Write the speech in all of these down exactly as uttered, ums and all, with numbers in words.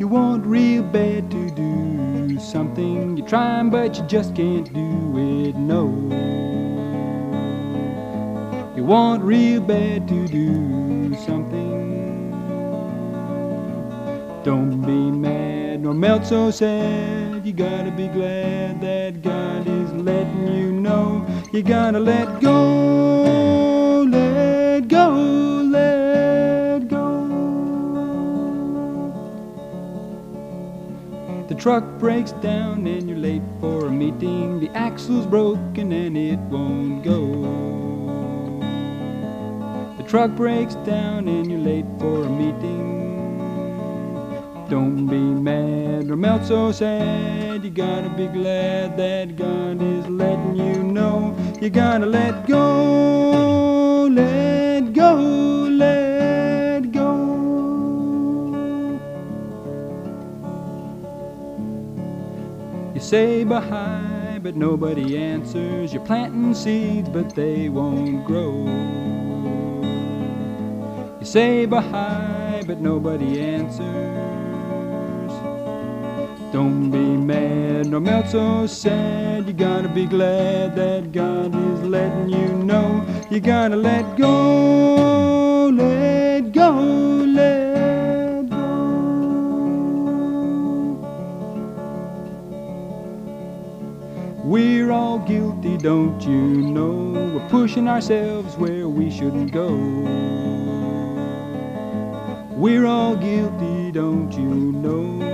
want real bad to do something. You're trying but you just can't do it, no. You want real bad to do something. Don't be mad nor melt so sad. You gotta be glad that God is letting you know. You gotta let go, let go, let go. The truck breaks down and you're late for a meeting. The axle's broken and it won't go. The truck breaks down and you're late for a meeting. Don't be mad or melt so sad. You gotta be glad that God is letting you know. You gotta let go, let go, let go. You say bye, but nobody answers. You're planting seeds, but they won't grow. You say bye, but nobody answers. Don't be mad nor melt so sad. You gotta be glad that God is letting you know. You gotta let go, let go, let go. We're all guilty, don't you know? We're pushing ourselves where we shouldn't go. We're all guilty, don't you know?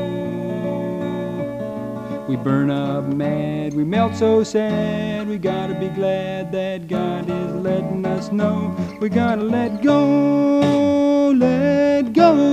We burn up mad, we melt so sad. We gotta be glad that God is letting us know. We gotta let go, let go.